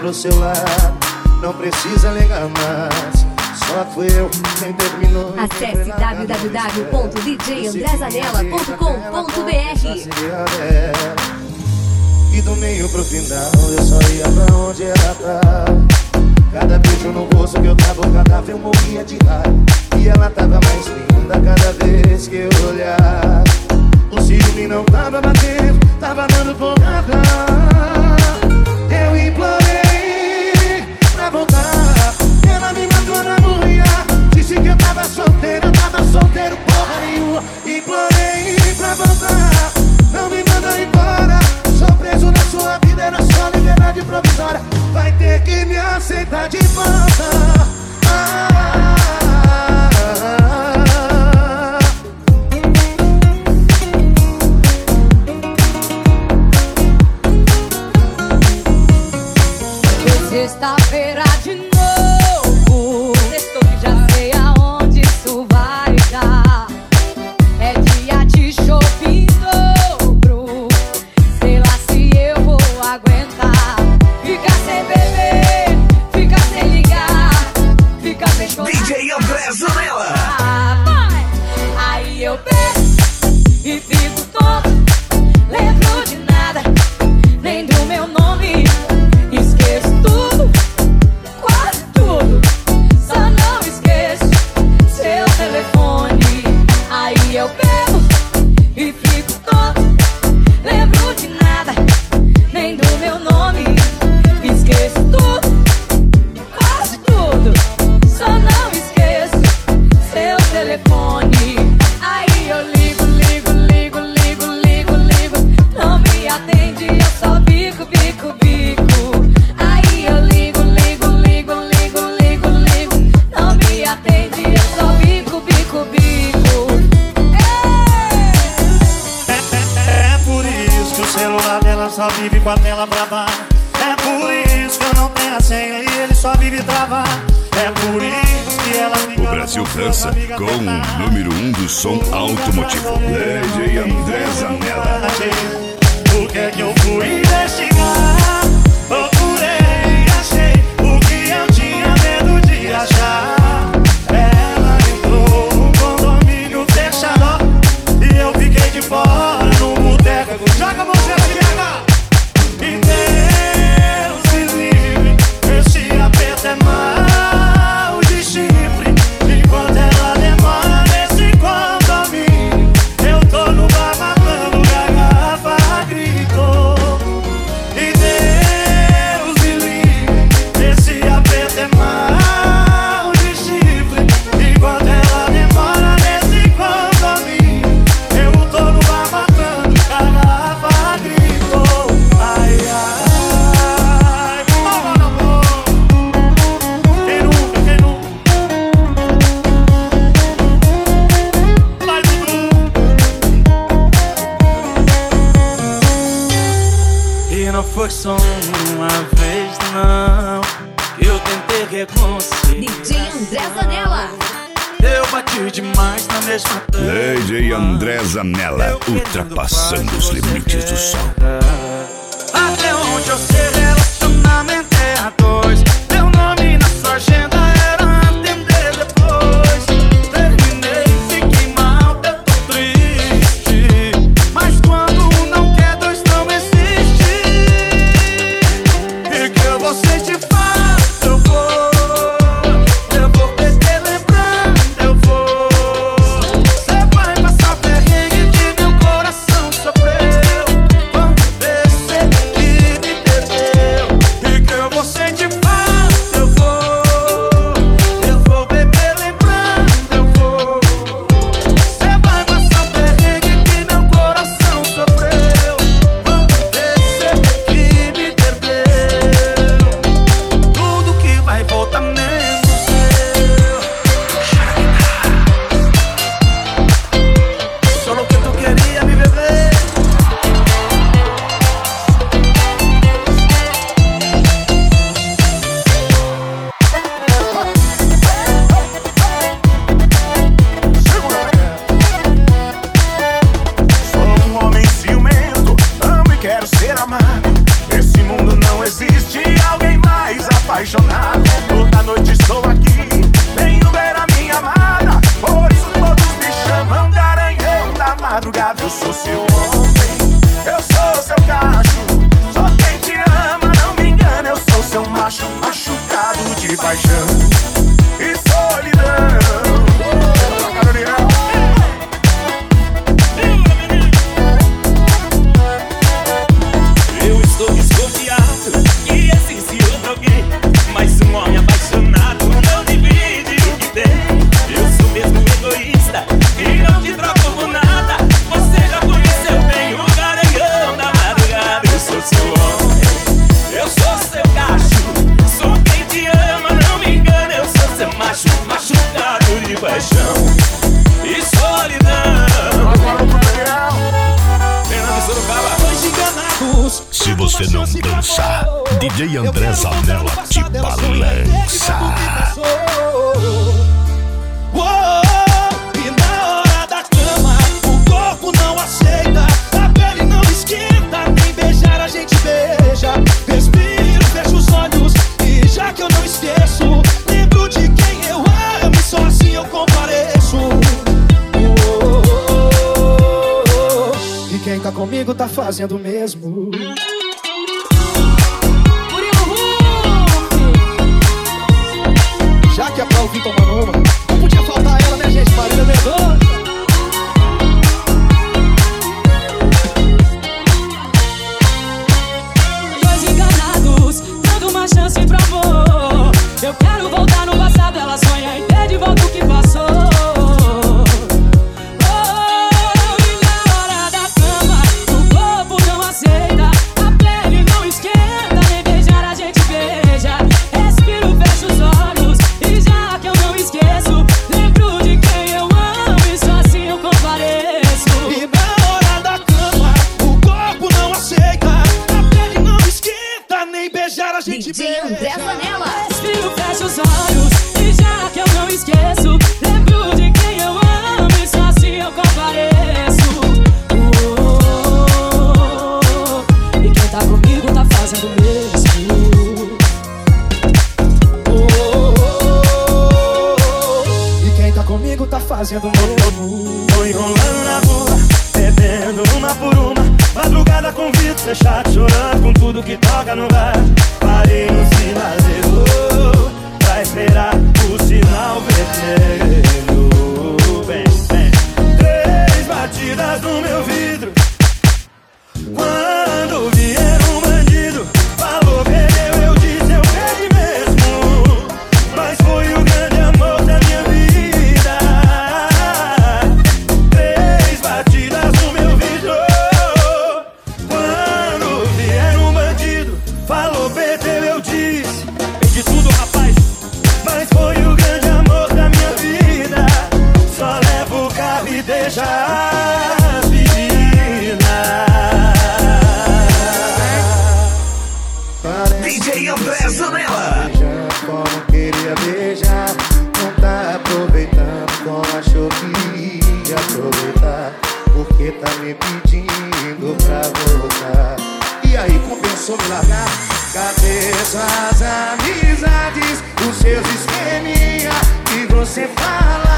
pro seu lado. Não precisa ligar mais, só fui eu quem terminou. Acesse www.djandrezanella.com.br. E do meio pro final eu só ia pra onde ela tava. Cada beijo no rosto que eu tava, cada vez eu morria de raiva. E ela tava mais linda cada vez que eu olhava. O ciúme não tava batendo, tava dando porrada. Eu implorei pra voltar, ela me mandou na mulher. Disse que eu tava solteiro porra nenhuma. Implorei pra voltar, não me manda embora. Sou preso na sua vida, era só liberdade provisória. Vai ter que me aceitar de volta. Sexta-feira de novo, sextou que já sei aonde isso vai dar. É dia de shopping dobro, sei lá se eu vou aguentar. Ficar sem beber, ficar sem ligar, ficar sem chorar. DJ Andrezanella. Aí eu bebo e fico tonto, lembro de nada, nem do meu nome. Esqueço tudo, quase tudo, só não esqueço seu telefone. Aí eu bebo e fico tonto, lembro de nada, nem do meu nome. Esqueço tudo, quase tudo, só não esqueço seu telefone. Aí eu ligo, não me atende, eu só bico. Aí eu ligo, não me atende, eu só bico. É por isso que o celular dela só vive com a tela brava. É por isso que eu não tenho a senha e ele só vive travado. É por isso que ela fica. O Brasil dança com o número 1 do som automotivo, DJ Andrezanella. O que é que eu fui investigar? Procurei, achei o que eu tinha medo de achar. Ela entrou num condomínio fechado e eu fiquei de fora no boteco. Joga você aqui, e Deus me livre, esse aperto é mal de chifre. Enquanto ela demora nesse condomínio, eu tô no bar matando garrafa, grito. E Deus me livre, esse aperto é mal de chifre. Enquanto ela demora nesse condomínio, eu tô no bar matando garrafa, grito. Ai, ai, amor, amor. Quem nunca? Vai, Dudu. E não foi só uma vez, não, que eu tentei reconciliar. DJ Andrezanella. Eu bati demais na mesma tela. DJ Andrezanella, ultrapassando os limites do som. Até onde eu sei, relacionamento é a dois. Meu nome na sua agenda era atender depois. Terminei, fiquei mal, eu tô triste. Mas quando um não quer, dois não existe. E que eu vou sentir falta, eu vou beber lembrando, eu vou. Cê vai passar perrengue que meu coração sofreu quando descer e me perdeu. E que eu vou sentir falta, eu vou beber lembrando, eu vou. Cê vai passar perrengue que meu coração sofreu quando descer e me perdeu. machucado, eu sou seu homem. Eu sou seu cacho, sou quem te ama, não me engana. Eu sou seu macho machucado de paixão e solidão. Eu estou desconfiado que existe outro alguém, mas um homem apaixonado não divide o que tem. Eu sou mesmo egoísta e não te troco por nada. Você já conheceu bem o garanhão da madrugada. Eu sou seu homem, eu sou seu cacho, sou quem te ama, não me engana. Eu sou seu macho machucado de paixão e solidão. Se você não dança, DJ André Zanella te balança. E na hora da cama, o corpo não aceita, a pele não esquenta, nem beijar a gente beija. Respiro, fecho os olhos e já que eu não esqueço, lembro de quem eu amo e só assim eu compareço. E quem tá comigo tá fazendo o mesmo. Já que é pra ouvir tomando uma, não podia faltar ela, né, gente? Marília Mendonça. Dois enganados, dando uma chance pro amor. Eu quero voltar no passado, ela sonha em ter de volta o que passou. E na hora da cama, o corpo não aceita, a pele não esquenta, nem beijar a gente beija. Respiro, fecho os olhos e já que eu não esqueço, lembro de quem eu amo e só assim eu compareço. E na hora da cama, o corpo não aceita, a pele não esquenta, nem beijar a gente DJ beija. André Zanella. Respiro, fecho os olhos e já que eu não esqueço, lembro de quem eu amo e só assim eu compareço. E quem tá comigo tá fazendo o mesmo. E quem tá comigo tá fazendo o mesmo. Tô enrolando na rua, bebendo uma por uma, madrugada com vidro fechado, chorando com tudo que toca no bar. Parei no sinalizador pra esperar o sinal vermelho. Bem, bem, 3 batidas no meu vidro. Quando vier um bandido, falou, perdeu, eu disse, eu perdi mesmo. Mas foi o grande amor da minha vida. 3 batidas no meu vidro. Quando vier um bandido, falou, perdeu, eu disse, perdi tudo, rapaz. Mas foi o grande amor da minha vida. Só levo o carro e deixa as meninas. DJ André Zanella. Beijando como queria beijar, não tá aproveitando como achou que ia aproveitar, porque tá me pedindo pra voltar. E aí, compensou me largar? Cadê essas amizades, os seus esqueminha que você fala?